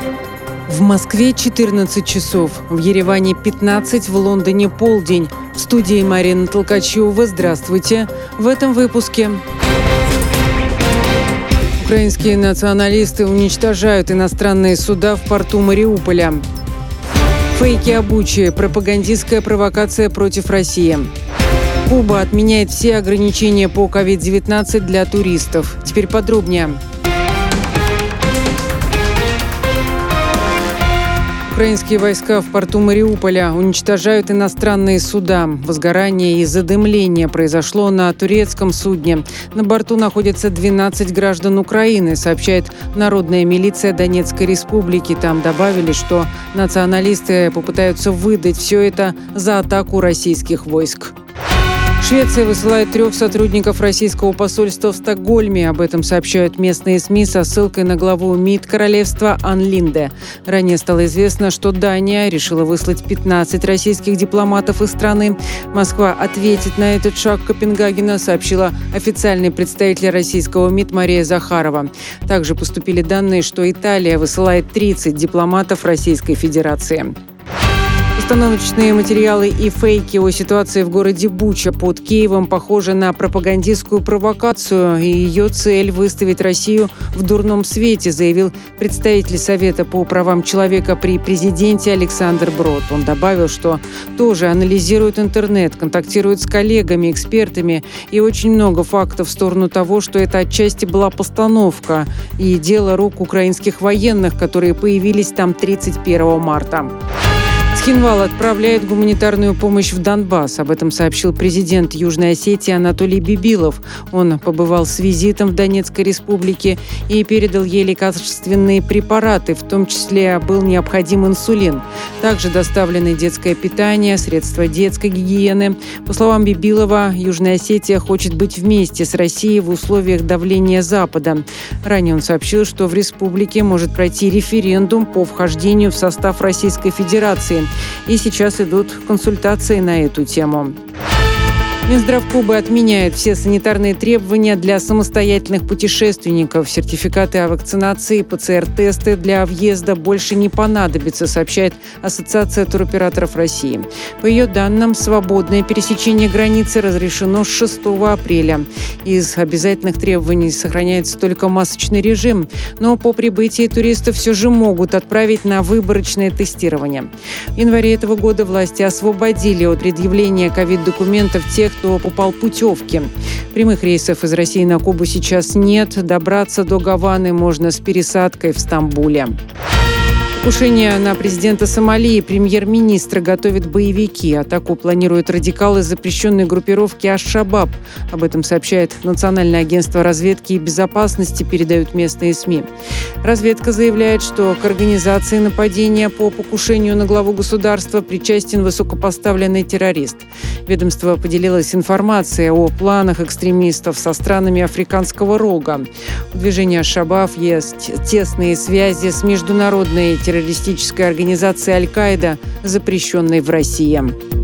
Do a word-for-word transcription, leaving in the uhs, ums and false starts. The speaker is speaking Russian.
В Москве четырнадцать часов, в Ереване пятнадцать, в Лондоне полдень. В студии Марина Толкачева. Здравствуйте. В этом выпуске. Украинские националисты уничтожают иностранные суда в порту Мариуполя. Фейки о Буче. Пропагандистская провокация против России. Куба отменяет все ограничения по ковид девятнадцать для туристов. Теперь подробнее. Украинские войска в порту Мариуполя уничтожают иностранные суда. Возгорание и задымление произошло на турецком судне. На борту находятся двенадцать граждан Украины, сообщает Народная милиция Донецкой республики. Там добавили, что националисты попытаются выдать все это за атаку российских войск. Швеция высылает трех сотрудников российского посольства в Стокгольме. Об этом сообщают местные СМИ со ссылкой на главу МИД королевства Ан Линде. Ранее стало известно, что Дания решила выслать пятнадцать российских дипломатов из страны. Москва ответит на этот шаг Копенгагена, сообщила официальный представитель российского МИД Мария Захарова. Также поступили данные, что Италия высылает тридцать дипломатов Российской Федерации. Установочные материалы и фейки о ситуации в городе Буча под Киевом похожи на пропагандистскую провокацию, и ее цель – выставить Россию в дурном свете, заявил представитель Совета по правам человека при президенте Александр Брод. Он добавил, что тоже анализирует интернет, контактирует с коллегами, экспертами, и очень много фактов в сторону того, что это отчасти была постановка и дело рук украинских военных, которые появились там тридцать первого марта. Цхинвал отправляет гуманитарную помощь в Донбасс. Об этом сообщил президент Южной Осетии Анатолий Бибилов. Он побывал с визитом в Донецкой республике и передал ей лекарственные препараты, в том числе был необходим инсулин. Также доставлены детское питание, средства детской гигиены. По словам Бибилова, Южная Осетия хочет быть вместе с Россией в условиях давления Запада. Ранее он сообщил, что в республике может пройти референдум по вхождению в состав Российской Федерации. И сейчас идут консультации на эту тему. Минздрав Кубы отменяет все санитарные требования для самостоятельных путешественников. Сертификаты о вакцинации и ПЦР-тесты для въезда больше не понадобятся, сообщает Ассоциация туроператоров России. По ее данным, свободное пересечение границы разрешено с шестого апреля. Из обязательных требований сохраняется только масочный режим, но по прибытии туристов все же могут отправить на выборочное тестирование. В январе этого года власти освободили от предъявления ковид-документов тех, кто покупал путевки. Прямых рейсов из России на Кубу сейчас нет. Добраться до Гаваны можно с пересадкой в Стамбуле. Покушение на президента Сомали. Премьер-министра готовят боевики. Атаку планируют радикалы запрещенной группировки Аш-Шабаб. Об этом сообщает Национальное агентство разведки и безопасности, передают местные СМИ. Разведка заявляет, что к организации нападения по покушению на главу государства причастен высокопоставленный террорист. Ведомство поделилось информацией о планах экстремистов со странами Африканского рога. У движения Аш-Шабаб есть тесные связи с международной террористической организацией Аль-Каида, запрещенной в России.